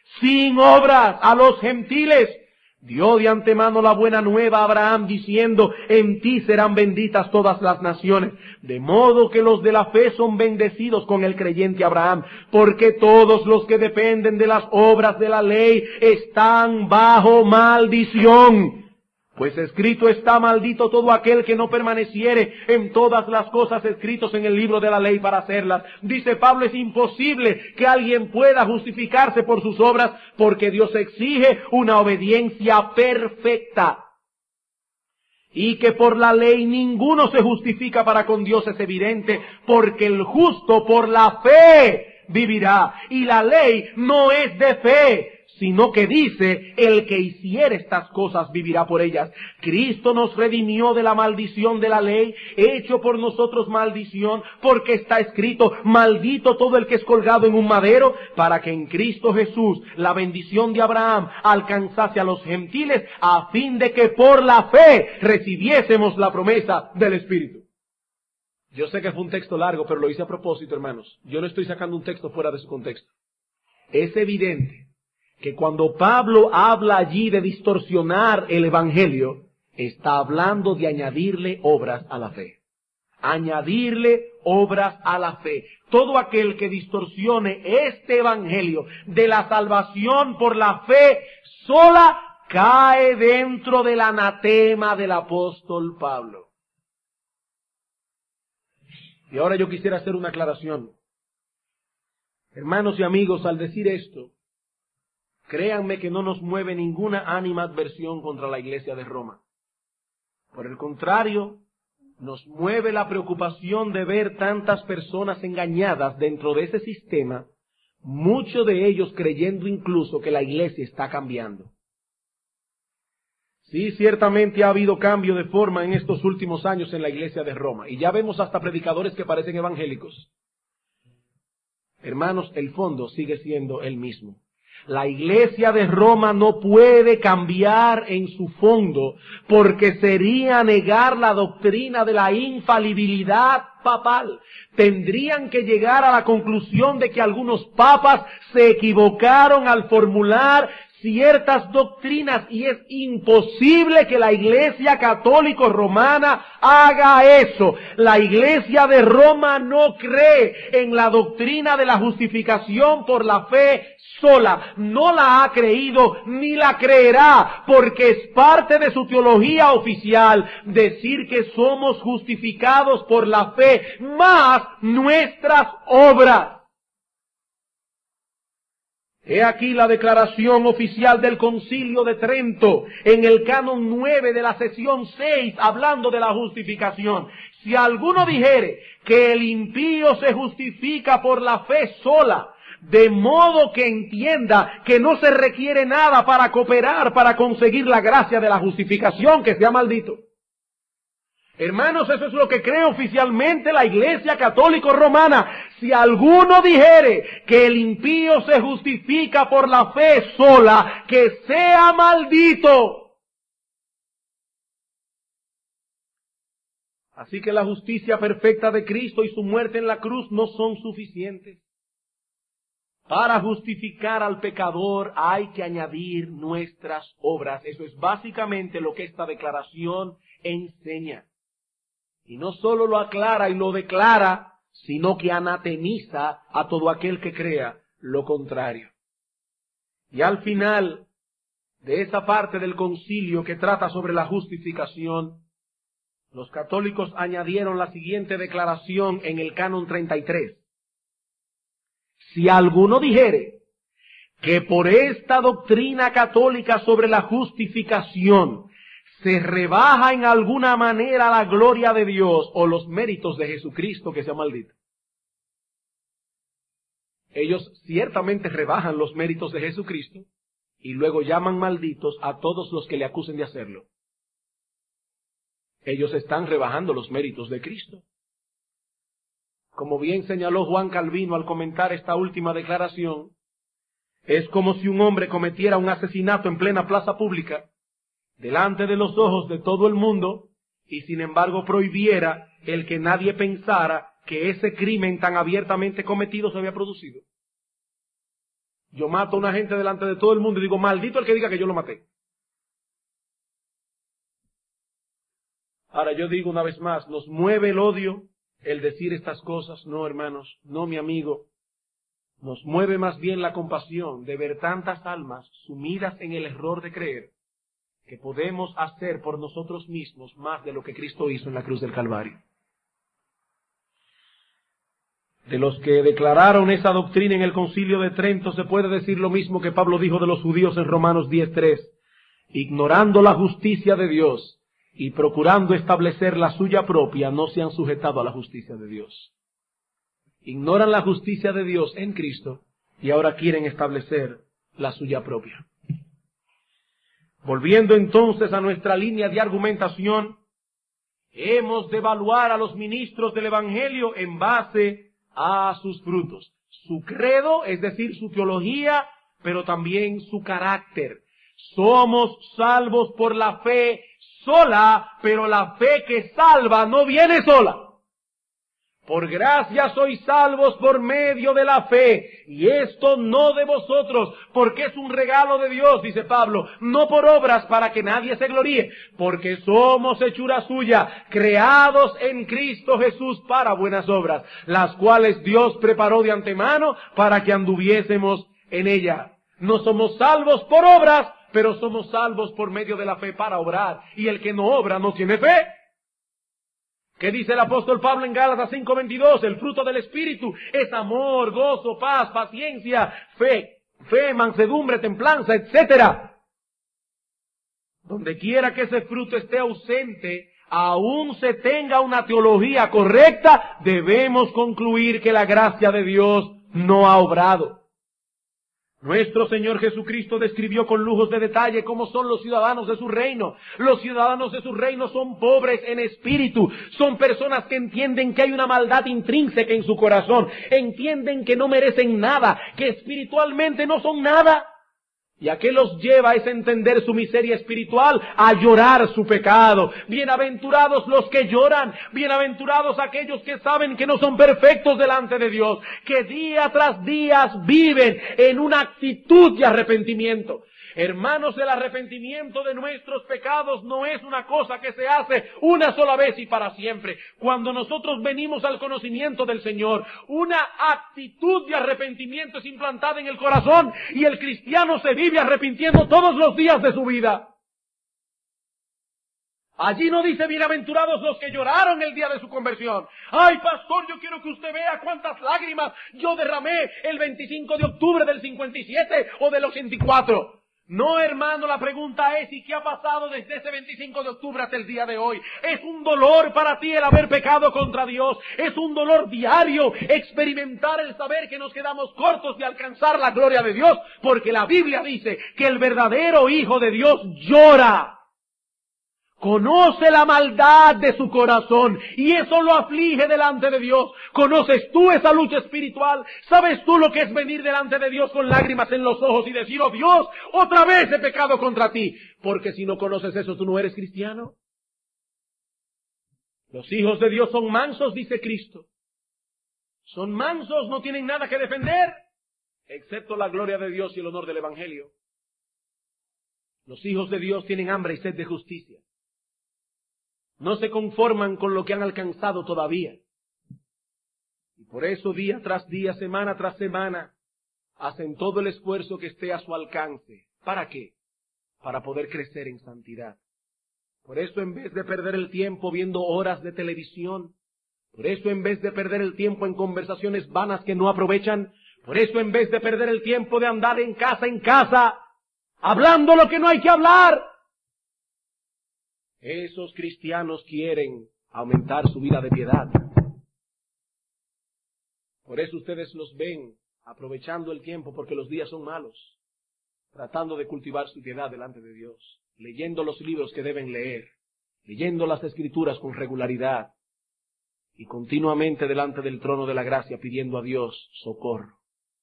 sin obras a los gentiles. Dio de antemano la buena nueva a Abraham diciendo, en ti serán benditas todas las naciones. De modo que los de la fe son bendecidos con el creyente Abraham, porque todos los que dependen de las obras de la ley están bajo maldición. Pues escrito está, maldito todo aquel que no permaneciere en todas las cosas escritas en el libro de la ley para hacerlas. Dice Pablo, es imposible que alguien pueda justificarse por sus obras, porque Dios exige una obediencia perfecta. Y que por la ley ninguno se justifica para con Dios es evidente, porque el justo por la fe vivirá. Y la ley no es de fe, sino que dice, el que hiciere estas cosas vivirá por ellas. Cristo nos redimió de la maldición de la ley, hecho por nosotros maldición, porque está escrito, maldito todo el que es colgado en un madero, para que en Cristo Jesús la bendición de Abraham alcanzase a los gentiles, a fin de que por la fe recibiésemos la promesa del Espíritu. Yo sé que fue un texto largo, pero lo hice a propósito, hermanos. Yo no estoy sacando un texto fuera de su contexto. Es evidente que cuando Pablo habla allí de distorsionar el Evangelio, está hablando de añadirle obras a la fe. Añadirle obras a la fe. Todo aquel que distorsione este Evangelio de la salvación por la fe sola, cae dentro del anatema del apóstol Pablo. Y ahora yo quisiera hacer una aclaración. Hermanos y amigos, al decir esto, créanme que no nos mueve ninguna animadversión contra la iglesia de Roma. Por el contrario, nos mueve la preocupación de ver tantas personas engañadas dentro de ese sistema, muchos de ellos creyendo incluso que la iglesia está cambiando. Sí, ciertamente ha habido cambio de forma en estos últimos años en la iglesia de Roma, y ya vemos hasta predicadores que parecen evangélicos. Hermanos, el fondo sigue siendo el mismo. La iglesia de Roma no puede cambiar en su fondo, porque sería negar la doctrina de la infalibilidad papal. Tendrían que llegar a la conclusión de que algunos papas se equivocaron al formular ciertas doctrinas, y es imposible que la iglesia católico romana haga eso. La iglesia de Roma no cree en la doctrina de la justificación por la fe sola. No la ha creído ni la creerá, porque es parte de su teología oficial decir que somos justificados por la fe más nuestras obras. He aquí la declaración oficial del Concilio de Trento, en el canon nueve de la sesión seis, hablando de la justificación. Si alguno dijere que el impío se justifica por la fe sola, de modo que entienda que no se requiere nada para cooperar, para conseguir la gracia de la justificación, que sea maldito. Hermanos, eso es lo que cree oficialmente la Iglesia Católica Romana. Si alguno dijere que el impío se justifica por la fe sola, que sea maldito. Así que la justicia perfecta de Cristo y su muerte en la cruz no son suficientes. Para justificar al pecador hay que añadir nuestras obras. Eso es básicamente lo que esta declaración enseña. Y no solo lo aclara y lo declara, sino que anatemiza a todo aquel que crea lo contrario. Y al final de esa parte del concilio que trata sobre la justificación, los católicos añadieron la siguiente declaración en el canon treinta y tres. Si alguno dijere que por esta doctrina católica sobre la justificación se rebaja en alguna manera la gloria de Dios o los méritos de Jesucristo, que sea maldito. Ellos ciertamente rebajan los méritos de Jesucristo y luego llaman malditos a todos los que le acusen de hacerlo. Ellos están rebajando los méritos de Cristo. Como bien señaló Juan Calvino al comentar esta última declaración, es como si un hombre cometiera un asesinato en plena plaza pública, delante de los ojos de todo el mundo, y sin embargo prohibiera el que nadie pensara que ese crimen tan abiertamente cometido se había producido. Yo mato a una gente delante de todo el mundo y digo, maldito el que diga que yo lo maté. Ahora yo digo una vez más, ¿nos mueve el odio el decir estas cosas? No, hermanos, no, mi amigo. Nos mueve más bien la compasión de ver tantas almas sumidas en el error de creer que podemos hacer por nosotros mismos más de lo que Cristo hizo en la cruz del Calvario. De los que declararon esa doctrina en el Concilio de Trento se puede decir lo mismo que Pablo dijo de los judíos en Romanos diez tres. Ignorando la justicia de Dios y procurando establecer la suya propia, no se han sujetado a la justicia de Dios. Ignoran la justicia de Dios en Cristo y ahora quieren establecer la suya propia. Volviendo entonces a nuestra línea de argumentación, hemos de evaluar a los ministros del Evangelio en base a sus frutos. Su credo, es decir, su teología, pero también su carácter. Somos salvos por la fe sola, pero la fe que salva no viene sola. Por gracia sois salvos por medio de la fe, y esto no de vosotros, porque es un regalo de Dios, dice Pablo, no por obras para que nadie se gloríe, porque somos hechura suya, creados en Cristo Jesús para buenas obras, las cuales Dios preparó de antemano para que anduviésemos en ella. No somos salvos por obras, pero somos salvos por medio de la fe para obrar, y el que no obra no tiene fe. ¿Qué dice el apóstol Pablo en Gálatas cinco veintidós? El fruto del Espíritu es amor, gozo, paz, paciencia, fe, fe, mansedumbre, templanza, etcétera. Donde quiera que ese fruto esté ausente, aún se tenga una teología correcta, debemos concluir que la gracia de Dios no ha obrado. Nuestro Señor Jesucristo describió con lujos de detalle cómo son los ciudadanos de su reino. Los ciudadanos de su reino son pobres en espíritu, son personas que entienden que hay una maldad intrínseca en su corazón, entienden que no merecen nada, que espiritualmente no son nada. ¿Y a qué los lleva es entender su miseria espiritual? A llorar su pecado. Bienaventurados los que lloran, bienaventurados aquellos que saben que no son perfectos delante de Dios, que día tras día viven en una actitud de arrepentimiento. Hermanos, el arrepentimiento de nuestros pecados no es una cosa que se hace una sola vez y para siempre. Cuando nosotros venimos al conocimiento del Señor, una actitud de arrepentimiento es implantada en el corazón y el cristiano se vive arrepintiendo todos los días de su vida. Allí no dice bienaventurados los que lloraron el día de su conversión. Ay, pastor, yo quiero que usted vea cuántas lágrimas yo derramé el veinticinco de octubre del cincuenta y siete o del ochenta y cuatro. No, hermano, la pregunta es, ¿y qué ha pasado desde ese veinticinco de octubre hasta el día de hoy? Es un dolor para ti el haber pecado contra Dios. Es un dolor diario experimentar el saber que nos quedamos cortos de alcanzar la gloria de Dios, porque la Biblia dice que el verdadero Hijo de Dios llora. Conoce la maldad de su corazón y eso lo aflige delante de Dios. ¿Conoces tú esa lucha espiritual? ¿Sabes tú lo que es venir delante de Dios con lágrimas en los ojos y decir, oh Dios, otra vez he pecado contra ti? Porque si no conoces eso, tú no eres cristiano. Los hijos de Dios son mansos, dice Cristo. Son mansos, no tienen nada que defender, excepto la gloria de Dios y el honor del Evangelio. Los hijos de Dios tienen hambre y sed de justicia. No se conforman con lo que han alcanzado todavía. Y por eso día tras día, semana tras semana, hacen todo el esfuerzo que esté a su alcance. ¿Para qué? Para poder crecer en santidad. Por eso en vez de perder el tiempo viendo horas de televisión, por eso en vez de perder el tiempo en conversaciones vanas que no aprovechan, por eso en vez de perder el tiempo de andar en casa en casa, hablando lo que no hay que hablar, esos cristianos quieren aumentar su vida de piedad. Por eso ustedes los ven aprovechando el tiempo porque los días son malos, tratando de cultivar su piedad delante de Dios, leyendo los libros que deben leer, leyendo las Escrituras con regularidad y continuamente delante del trono de la gracia pidiendo a Dios socorro.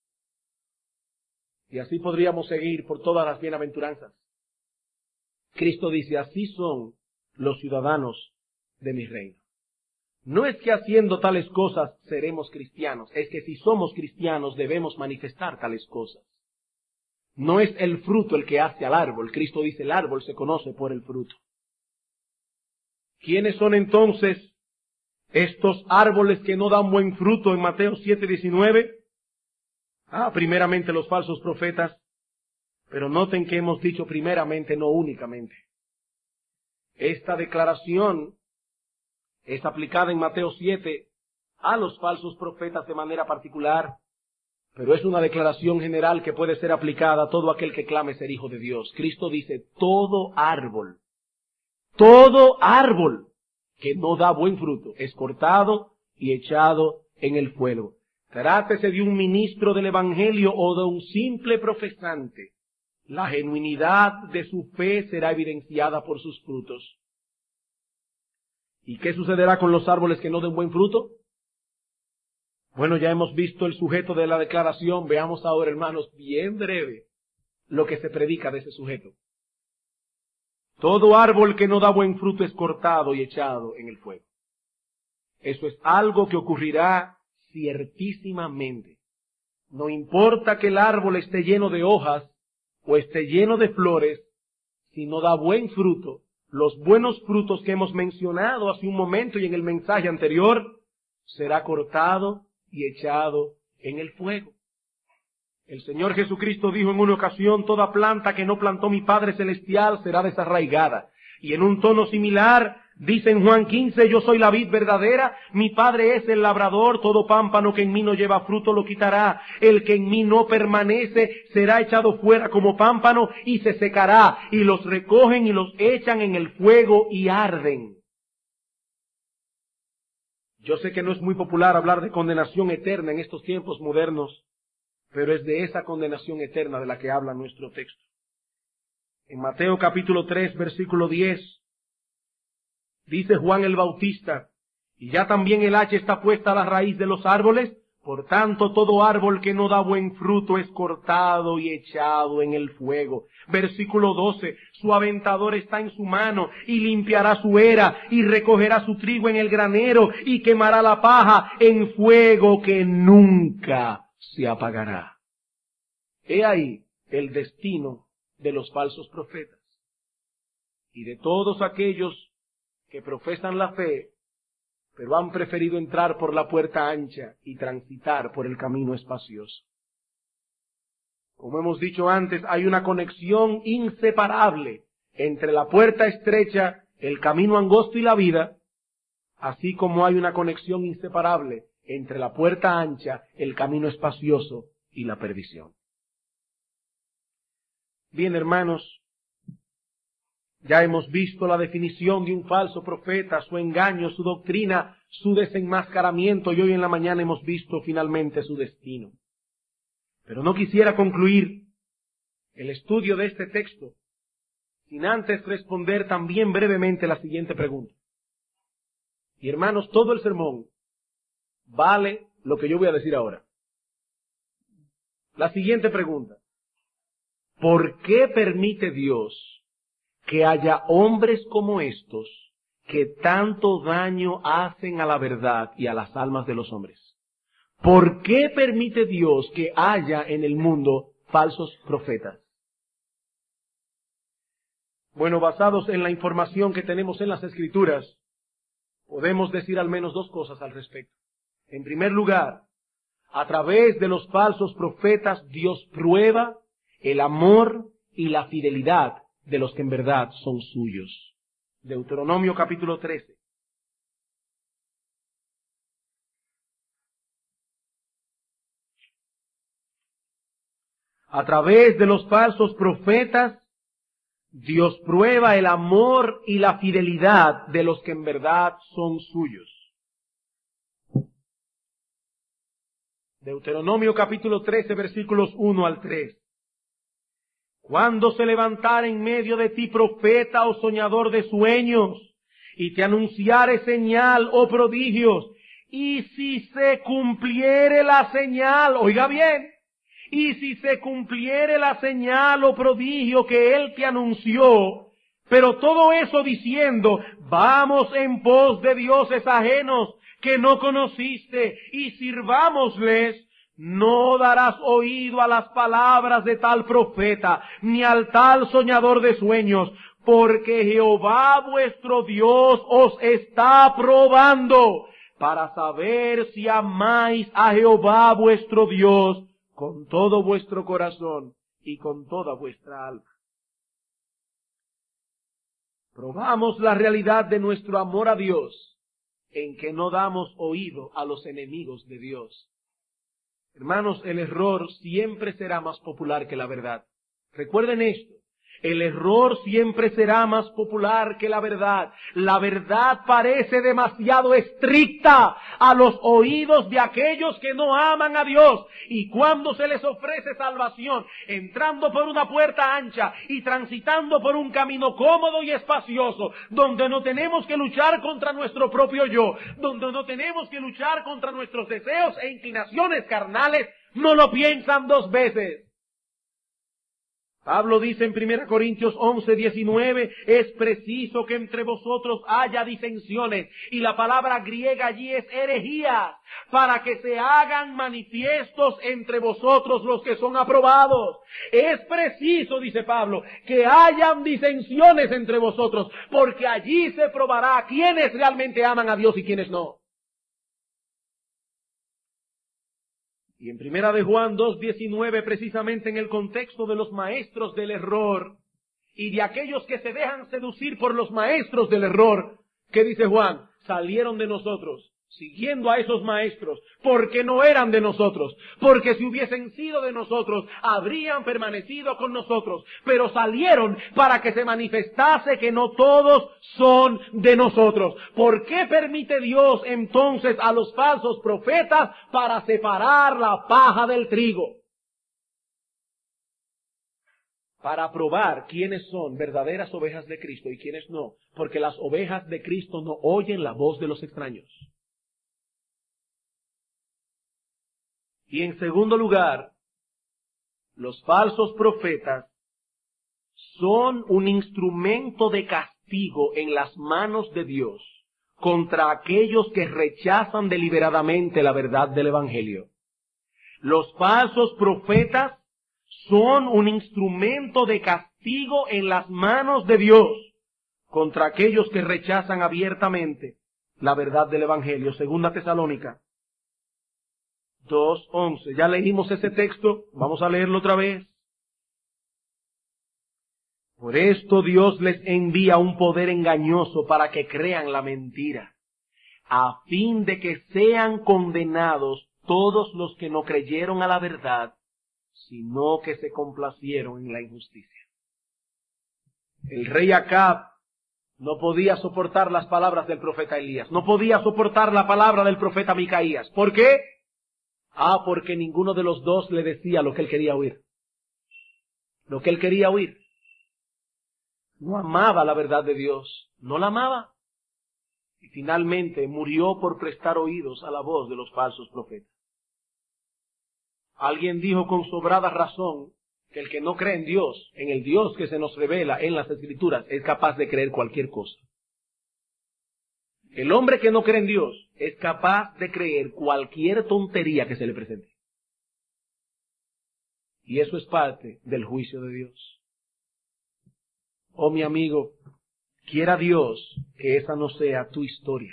Y así podríamos seguir por todas las bienaventuranzas. Cristo dice, así son los ciudadanos de mi reino. No es que haciendo tales cosas seremos cristianos, es que si somos cristianos debemos manifestar tales cosas. No es el fruto el que hace al árbol. Cristo dice, el árbol se conoce por el fruto. ¿Quiénes son entonces estos árboles que no dan buen fruto en Mateo siete diecinueve? Ah, primeramente los falsos profetas. Pero noten que hemos dicho primeramente, no únicamente. Esta declaración es aplicada en Mateo siete a los falsos profetas de manera particular, pero es una declaración general que puede ser aplicada a todo aquel que clame ser hijo de Dios. Cristo dice, todo árbol, todo árbol que no da buen fruto es cortado y echado en el fuego. Trátese de un ministro del Evangelio o de un simple profesante, la genuinidad de su fe será evidenciada por sus frutos. ¿Y qué sucederá con los árboles que no den buen fruto? Bueno, ya hemos visto el sujeto de la declaración. Veamos ahora, hermanos, bien breve, lo que se predica de ese sujeto. Todo árbol que no da buen fruto es cortado y echado en el fuego. Eso es algo que ocurrirá ciertísimamente. No importa que el árbol esté lleno de hojas o esté lleno de flores, si no da buen fruto, los buenos frutos que hemos mencionado hace un momento y en el mensaje anterior, será cortado y echado en el fuego. El Señor Jesucristo dijo en una ocasión, toda planta que no plantó mi Padre Celestial será desarraigada. Y en un tono similar, dice en Juan quince, yo soy la vid verdadera, mi Padre es el labrador, todo pámpano que en mí no lleva fruto lo quitará. El que en mí no permanece será echado fuera como pámpano y se secará. Y los recogen y los echan en el fuego y arden. Yo sé que no es muy popular hablar de condenación eterna en estos tiempos modernos, pero es de esa condenación eterna de la que habla nuestro texto. En Mateo capítulo tres, versículo diez, dice Juan el Bautista, y ya también el hacha está puesta a la raíz de los árboles, por tanto todo árbol que no da buen fruto es cortado y echado en el fuego. Versículo doce, su aventador está en su mano y limpiará su era y recogerá su trigo en el granero y quemará la paja en fuego que nunca se apagará. He ahí el destino de los falsos profetas y de todos aquellos que profesan la fe, pero han preferido entrar por la puerta ancha y transitar por el camino espacioso. Como hemos dicho antes, hay una conexión inseparable entre la puerta estrecha, el camino angosto y la vida, así como hay una conexión inseparable entre la puerta ancha, el camino espacioso y la perdición. Bien, hermanos, ya hemos visto la definición de un falso profeta, su engaño, su doctrina, su desenmascaramiento, y hoy en la mañana hemos visto finalmente su destino. Pero no quisiera concluir el estudio de este texto sin antes responder también brevemente la siguiente pregunta. Y hermanos, todo el sermón vale lo que yo voy a decir ahora. La siguiente pregunta. ¿Por qué permite Dios que haya hombres como estos que tanto daño hacen a la verdad y a las almas de los hombres? ¿Por qué permite Dios que haya en el mundo falsos profetas? Bueno, basados en la información que tenemos en las Escrituras, podemos decir al menos dos cosas al respecto. En primer lugar, a través de los falsos profetas, Dios prueba el amor y la fidelidad de los que en verdad son suyos. Deuteronomio capítulo trece. A través de los falsos profetas, Dios prueba el amor y la fidelidad de los que en verdad son suyos. Deuteronomio capítulo trece, versículos uno al tres. Cuando se levantare en medio de ti profeta o soñador de sueños, y te anunciare señal o prodigios, y si se cumpliere la señal, oiga bien, y si se cumpliere la señal o prodigio que él te anunció, pero todo eso diciendo, vamos en pos de dioses ajenos que no conociste y sirvámosles, No darás oído a las palabras de tal profeta, ni al tal soñador de sueños, porque Jehová vuestro Dios os está probando, para saber si amáis a Jehová vuestro Dios con todo vuestro corazón y con toda vuestra alma. Probamos la realidad de nuestro amor a Dios en que no damos oído a los enemigos de Dios. Hermanos, el error siempre será más popular que la verdad. Recuerden esto. El error siempre será más popular que la verdad. La verdad parece demasiado estricta a los oídos de aquellos que no aman a Dios. Y cuando se les ofrece salvación, entrando por una puerta ancha y transitando por un camino cómodo y espacioso, donde no tenemos que luchar contra nuestro propio yo, donde no tenemos que luchar contra nuestros deseos e inclinaciones carnales, no lo piensan dos veces. Pablo dice en primera Corintios once, diecinueve, es preciso que entre vosotros haya disensiones, y la palabra griega allí es herejía, para que se hagan manifiestos entre vosotros los que son aprobados. Es preciso, dice Pablo, que hayan disensiones entre vosotros, porque allí se probará quiénes realmente aman a Dios y quiénes no. Y en primera de Juan dos, diecinueve, precisamente en el contexto de los maestros del error y de aquellos que se dejan seducir por los maestros del error, ¿qué dice Juan? Salieron de nosotros, siguiendo a esos maestros, porque no eran de nosotros, porque si hubiesen sido de nosotros, habrían permanecido con nosotros, pero salieron para que se manifestase que no todos son de nosotros. ¿Por qué permite Dios entonces a los falsos profetas? Para separar la paja del trigo. Para probar quiénes son verdaderas ovejas de Cristo y quiénes no, porque las ovejas de Cristo no oyen la voz de los extraños. Y en segundo lugar, los falsos profetas son un instrumento de castigo en las manos de Dios contra aquellos que rechazan deliberadamente la verdad del Evangelio. Los falsos profetas son un instrumento de castigo en las manos de Dios contra aquellos que rechazan abiertamente la verdad del Evangelio. Segunda Tesalónica dos once. Ya leímos ese texto, vamos a leerlo otra vez. Por esto Dios les envía un poder engañoso para que crean la mentira, a fin de que sean condenados todos los que no creyeron a la verdad, sino que se complacieron en la injusticia. El rey Acab no podía soportar las palabras del profeta Elías, no podía soportar la palabra del profeta Micaías. ¿Por qué? Ah, porque ninguno de los dos le decía lo que él quería oír. Lo que él quería oír. No amaba la verdad de Dios, no la amaba. Y finalmente murió por prestar oídos a la voz de los falsos profetas. Alguien dijo con sobrada razón que el que no cree en Dios, en el Dios que se nos revela en las Escrituras, es capaz de creer cualquier cosa. El hombre que no cree en Dios es capaz de creer cualquier tontería que se le presente. Y eso es parte del juicio de Dios. Oh, mi amigo, quiera Dios que esa no sea tu historia.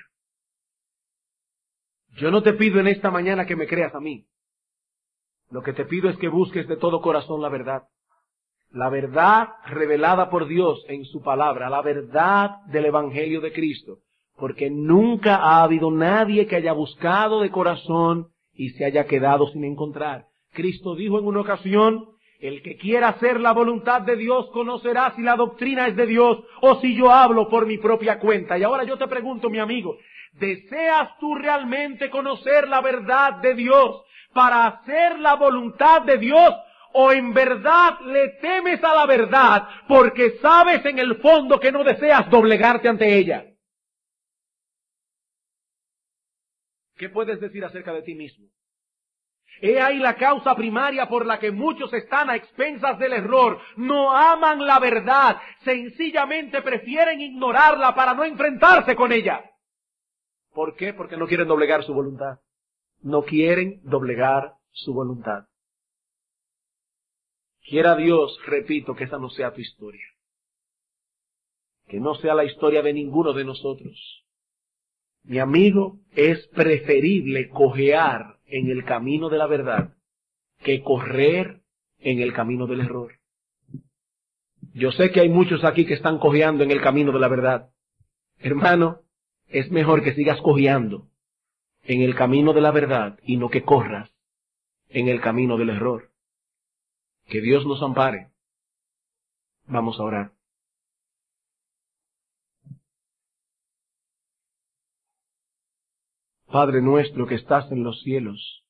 Yo no te pido en esta mañana que me creas a mí. Lo que te pido es que busques de todo corazón la verdad. La verdad revelada por Dios en su palabra, la verdad del Evangelio de Cristo. Porque nunca ha habido nadie que haya buscado de corazón y se haya quedado sin encontrar. Cristo dijo en una ocasión, el que quiera hacer la voluntad de Dios conocerá si la doctrina es de Dios o si yo hablo por mi propia cuenta. Y ahora yo te pregunto, mi amigo, ¿deseas tú realmente conocer la verdad de Dios para hacer la voluntad de Dios? ¿O en verdad le temes a la verdad porque sabes en el fondo que no deseas doblegarte ante ella? ¿Qué puedes decir acerca de ti mismo? He ahí la causa primaria por la que muchos están a expensas del error. No aman la verdad, sencillamente prefieren ignorarla para no enfrentarse con ella. ¿Por qué? Porque no quieren doblegar su voluntad. No quieren doblegar su voluntad. Quiera Dios, repito, que esa no sea tu historia. Que no sea la historia de ninguno de nosotros. Mi amigo, es preferible cojear en el camino de la verdad que correr en el camino del error. Yo sé que hay muchos aquí que están cojeando en el camino de la verdad. Hermano, es mejor que sigas cojeando en el camino de la verdad y no que corras en el camino del error. Que Dios nos ampare. Vamos a orar. Padre nuestro que estás en los cielos,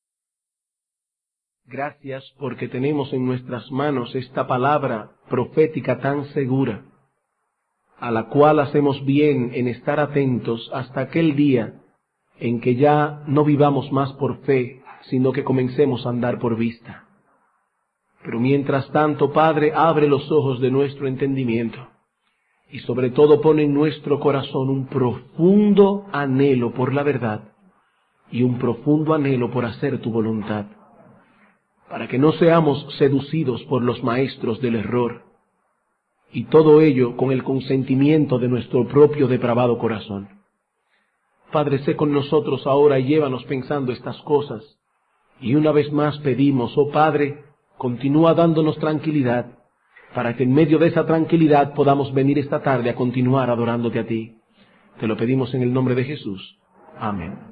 gracias porque tenemos en nuestras manos esta palabra profética tan segura, a la cual hacemos bien en estar atentos hasta aquel día en que ya no vivamos más por fe, sino que comencemos a andar por vista. Pero mientras tanto, Padre, abre los ojos de nuestro entendimiento y sobre todo pone en nuestro corazón un profundo anhelo por la verdad y un profundo anhelo por hacer tu voluntad, para que no seamos seducidos por los maestros del error, y todo ello con el consentimiento de nuestro propio depravado corazón. Padre, sé con nosotros ahora y llévanos pensando estas cosas, y una vez más pedimos, oh Padre, continúa dándonos tranquilidad, para que en medio de esa tranquilidad podamos venir esta tarde a continuar adorándote a ti. Te lo pedimos en el nombre de Jesús. Amén.